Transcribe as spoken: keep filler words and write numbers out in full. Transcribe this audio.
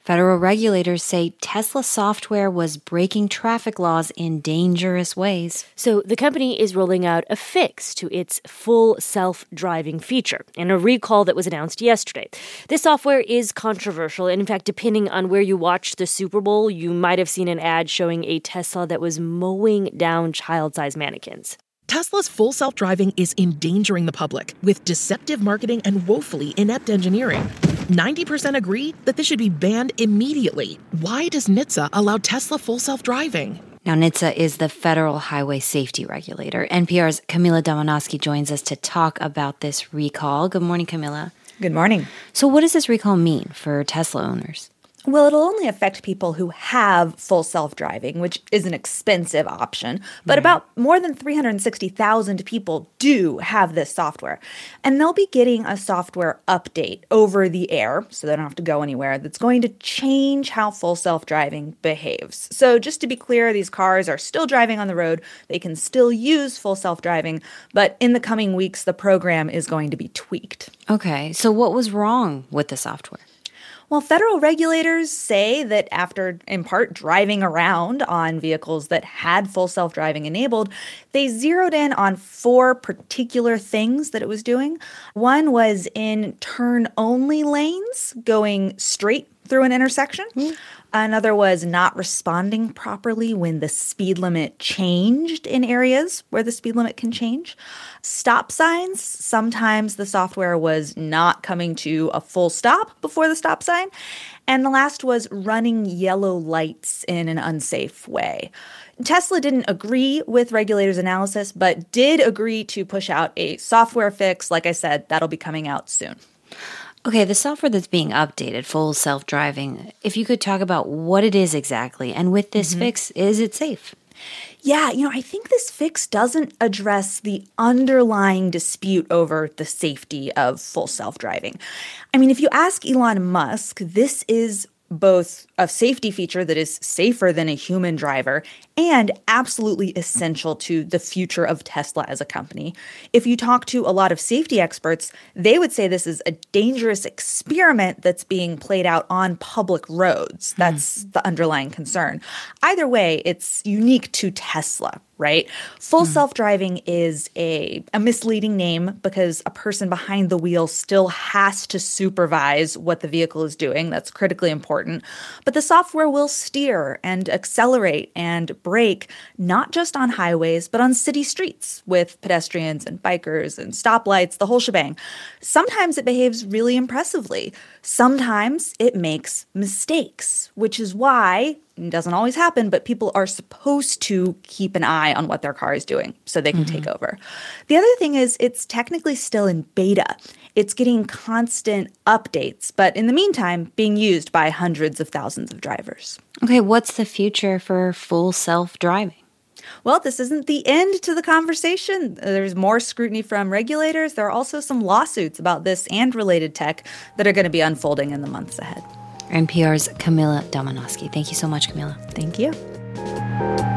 Federal regulators say Tesla software was breaking traffic laws in dangerous ways. So the company is rolling out a fix to its full self-driving feature in a recall that was announced yesterday. This software is controversial, and in fact, depending on where you watched the Super Bowl, you might have seen an ad showing a Tesla that was mowing down child-sized mannequins. Tesla's full self-driving is endangering the public with deceptive marketing and woefully inept engineering. ninety percent agree that this should be banned immediately. Why does N H T S A allow Tesla full self-driving? Now, N H T S A is the federal highway safety regulator. N P R's Camila Domonoske joins us to talk about this recall. Good morning, Camila. Good morning. So what does this recall mean for Tesla owners? Well, it'll only affect people who have full self-driving, which is an expensive option. But right. about more than three hundred sixty thousand people do have this software. And they'll be getting a software update over the air, so they don't have to go anywhere, that's going to change how full self-driving behaves. So just to be clear, these cars are still driving on the road. They can still use full self-driving. But in the coming weeks, the program is going to be tweaked. Okay, so what was wrong with the software? Well, federal regulators say that after, in part, driving around on vehicles that had full self-driving enabled, they zeroed in on four particular things that it was doing. One was in turn-only lanes, going straight through an intersection. Mm. Another was not responding properly when the speed limit changed in areas where the speed limit can change. Stop signs, sometimes the software was not coming to a full stop before the stop sign. And the last was running yellow lights in an unsafe way. Tesla didn't agree with regulators' analysis, but did agree to push out a software fix. Like I said, that'll be coming out soon. Okay, the software that's being updated, full self-driving, if you could talk about what it is exactly, and with this mm-hmm. fix, is it safe? Yeah, you know, I think this fix doesn't address the underlying dispute over the safety of full self-driving. I mean, if you ask Elon Musk, this is both a safety feature that is safer than a human driver and absolutely essential to the future of Tesla as a company. If you talk to a lot of safety experts, they would say this is a dangerous experiment that's being played out on public roads. That's mm. the underlying concern. Either way, it's unique to Tesla, right? Full mm. self-driving is a, a misleading name because a person behind the wheel still has to supervise what the vehicle is doing. That's critically important. But the software will steer and accelerate and brake, not just on highways, but on city streets with pedestrians and bikers and stoplights, the whole shebang. Sometimes it behaves really impressively. Sometimes it makes mistakes, which is why, it doesn't always happen, but people are supposed to keep an eye on what their car is doing so they can mm-hmm. take over. The other thing is it's technically still in beta. It's getting constant updates, but in the meantime, being used by hundreds of thousands of drivers. Okay, what's the future for full self-driving? Well, this isn't the end to the conversation. There's more scrutiny from regulators. There are also some lawsuits about this and related tech that are going to be unfolding in the months ahead. N P R's Camila Domonoske. Thank you so much, Camila. Thank you.